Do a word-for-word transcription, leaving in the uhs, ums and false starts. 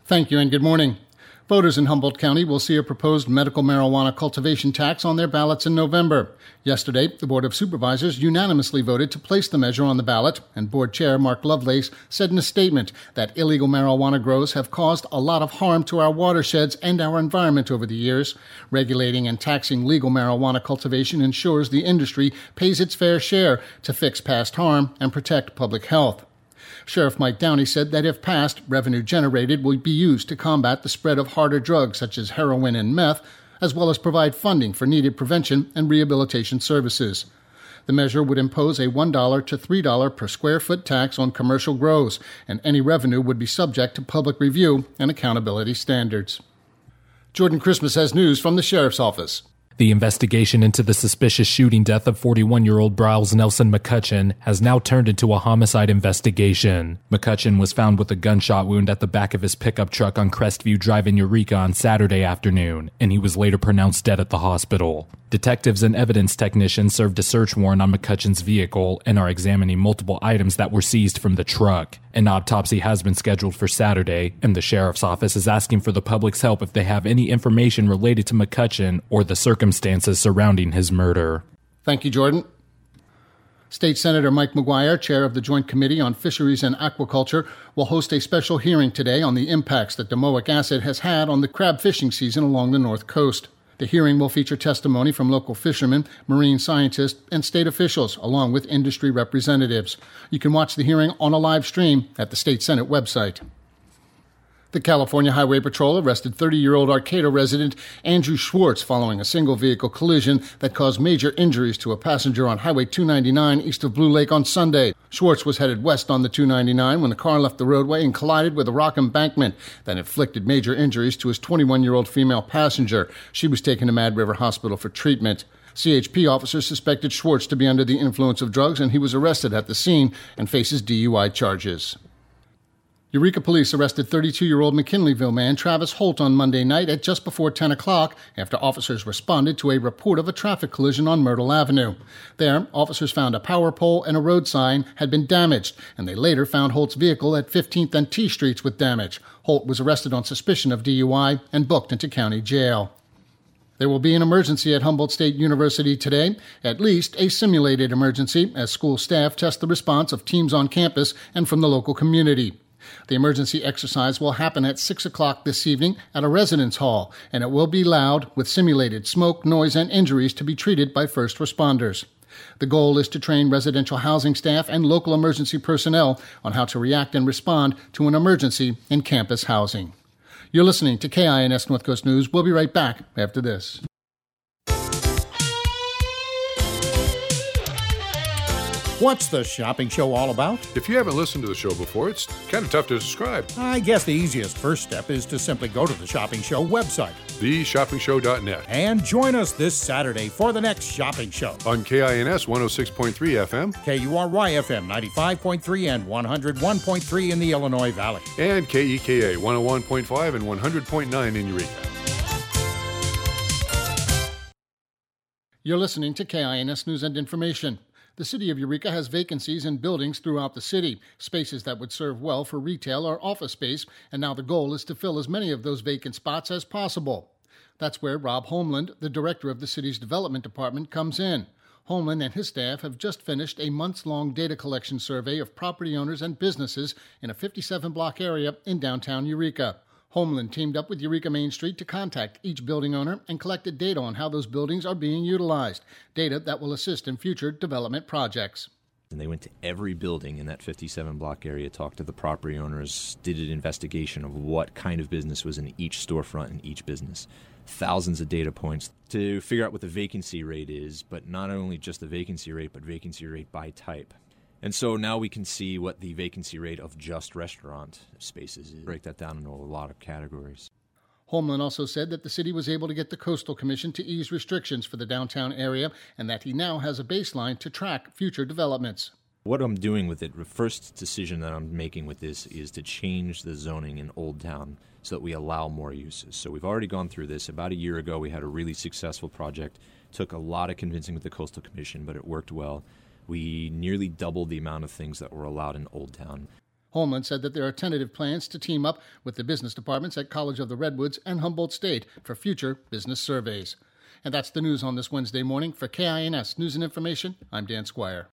Thank you and good morning. Voters in Humboldt County will see a proposed medical marijuana cultivation tax on their ballots in November. Yesterday, the Board of Supervisors unanimously voted to place the measure on the ballot, and Board Chair Mark Lovelace said in a statement that illegal marijuana grows have caused a lot of harm to our watersheds and our environment over the years. Regulating and taxing legal marijuana cultivation ensures the industry pays its fair share to fix past harm and protect public health. Sheriff Mike Downey said that if passed, revenue generated will be used to combat the spread of harder drugs such as heroin and meth, as well as provide funding for needed prevention and rehabilitation services. The measure would impose a one dollar to three dollars per square foot tax on commercial grows, and any revenue would be subject to public review and accountability standards. Jordan Christmas has news from the Sheriff's Office. The investigation into the suspicious shooting death of forty-one-year-old Bryles Nelson McCutcheon has now turned into a homicide investigation. McCutcheon was found with a gunshot wound at the back of his pickup truck on Crestview Drive in Eureka on Saturday afternoon, and he was later pronounced dead at the hospital. Detectives and evidence technicians served a search warrant on McCutcheon's vehicle and are examining multiple items that were seized from the truck. An autopsy has been scheduled for Saturday, and the Sheriff's Office is asking for the public's help if they have any information related to McCutcheon or the circumstances surrounding his murder. Thank you, Jordan. State Senator Mike McGuire, chair of the Joint Committee on Fisheries and Aquaculture, will host a special hearing today on the impacts that domoic acid has had on the crab fishing season along the North Coast. The hearing will feature testimony from local fishermen, marine scientists, and state officials, along with industry representatives. You can watch the hearing on a live stream at the State Senate website. The California Highway Patrol arrested thirty-year-old Arcata resident Andrew Schwartz following a single-vehicle collision that caused major injuries to a passenger on Highway two ninety-nine east of Blue Lake on Sunday. Schwartz was headed west on the two ninety-nine when the car left the roadway and collided with a rock embankment that inflicted major injuries to his twenty-one-year-old female passenger. She was taken to Mad River Hospital for treatment. C H P officers suspected Schwartz to be under the influence of drugs, and he was arrested at the scene and faces D U I charges. Eureka police arrested thirty-two-year-old McKinleyville man Travis Holt on Monday night at just before ten o'clock after officers responded to a report of a traffic collision on Myrtle Avenue. There, officers found a power pole and a road sign had been damaged, and they later found Holt's vehicle at fifteenth and T Streets with damage. Holt was arrested on suspicion of D U I and booked into county jail. There will be an emergency at Humboldt State University today, at least a simulated emergency, as school staff test the response of teams on campus and from the local community. The emergency exercise will happen at six o'clock this evening at a residence hall, and it will be loud with simulated smoke, noise, and injuries to be treated by first responders. The goal is to train residential housing staff and local emergency personnel on how to react and respond to an emergency in campus housing. You're listening to K I N S North Coast News. We'll be right back after this. What's the shopping show all about? If you haven't listened to the show before, it's kind of tough to describe. I guess the easiest first step is to simply go to the Shopping Show website, the shopping show dot net, and join us this Saturday for the next shopping show. On K I N S one oh six point three F M, K U R Y F M ninety-five point three and one oh one point three in the Illinois Valley, and K E K A one oh one point five and one hundred point nine in Eureka. You're listening to K I N S News and Information. The city of Eureka has vacancies in buildings throughout the city, spaces that would serve well for retail or office space, and now the goal is to fill as many of those vacant spots as possible. That's where Rob Homeland, the director of the city's development department, comes in. Homeland and his staff have just finished a months-long data collection survey of property owners and businesses in a fifty-seven block area in downtown Eureka. Homeland teamed up with Eureka Main Street to contact each building owner and collected data on how those buildings are being utilized, data that will assist in future development projects. And they went to every building in that fifty-seven block area, talked to the property owners, did an investigation of what kind of business was in each storefront in each business. Thousands of data points to figure out what the vacancy rate is, but not only just the vacancy rate, but vacancy rate by type. And so now we can see what the vacancy rate of just restaurant spaces is. Break that down into a lot of categories. Homeland also said that the city was able to get the Coastal Commission to ease restrictions for the downtown area and that he now has a baseline to track future developments. What I'm doing with it, the first decision that I'm making with this is to change the zoning in Old Town so that we allow more uses. So we've already gone through this. About a year ago, we had a really successful project. Took a lot of convincing with the Coastal Commission, but it worked well. We nearly doubled the amount of things that were allowed in Old Town. Homeland said that there are tentative plans to team up with the business departments at College of the Redwoods and Humboldt State for future business surveys. And that's the news on this Wednesday morning. For K I N S News and Information, I'm Dan Squire.